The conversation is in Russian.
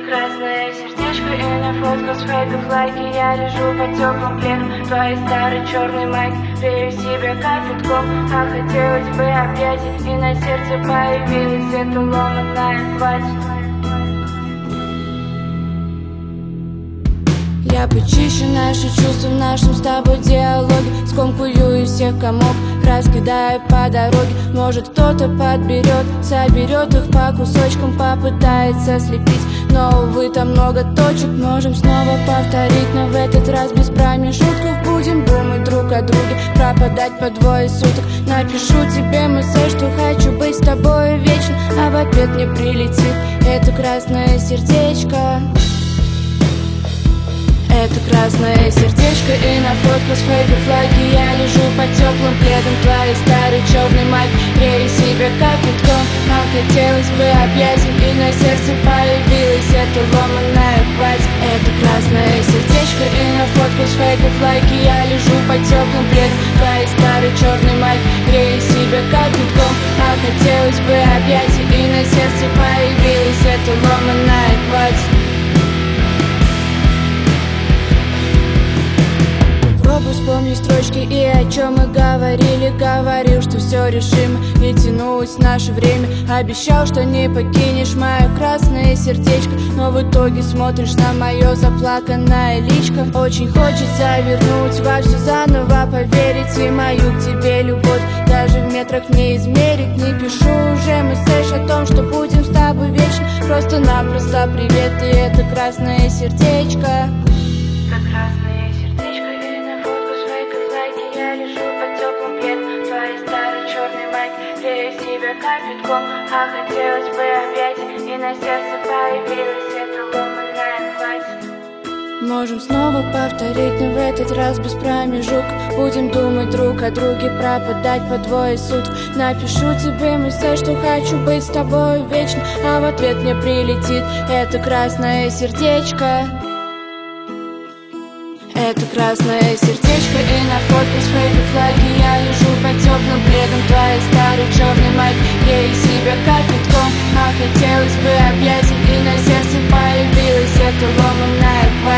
Красное сердечко и на фотку с фейков лайки. Я лежу под теплым пледом твоей старой черной майки. Грею себя кипятком, а хотелось бы объятий. И на сердце появилась эта ломаная хватит. Я почищу наши чувства в нашем с тобой диалоге. Скомкую из всех комов, раскидаю по дороге. Может кто-то подберет, соберет их по кусочкам, попытается слепить. Но, увы, там много точек, можем снова повторить. Но в этот раз без промежутков будем думать друг о друге, пропадать по двое суток. Напишу тебе мысль, что хочу быть с тобой вечно, а в ответ мне прилетит это красное сердечко. Это красное сердечко и на фотку с фейков лайки. Я лежу под теплым пледом твоей старой черной майки. Грею себя кипятком, а хотелось бы объятий. И на сердце появилась эта ломаная хватит. Это красное сердечко и на фотку с фейков лайки. Я лежу под теплым пледом твоей старой черной майки. Грею себя кипятком, а хотелось бы объятий. И на сердце появилась эта ломаная хватит. Попробуй вспомнить строчки и о чем мы говорили. Говорил, что все решимо и тянулось наше время. Обещал, что не покинешь мое красное сердечко, но в итоге смотришь на мое заплаканное личко. Очень хочется вернуть во все заново, поверить и мою к тебе любовь даже в метрах не измерить. Не пишу уже мыслишь о том, что будем с тобой вечно. Просто-напросто привет, и это красное сердечко. Как красное сердечко и на фотку с фейков лайки. Я лежу под теплым пледом твоей старой черной майки. Грею себя кипятком, а хотелось бы объятий. И на сердце появилась эта ломаная хватит. Можем снова повторить, но в этот раз без промежутка. Будем думать друг о друге, пропадать по двое суток. Напишу тебе мысль, что хочу быть с тобой вечно, а в ответ мне прилетит это красное сердечко. Это красное сердечко и на фотку с фейков лайки. Я лежу под теплым пледом твоей старой черной майки. Грею себя кипятком, а хотелось бы объятий. И на сердце появилась эта ломаная хватит.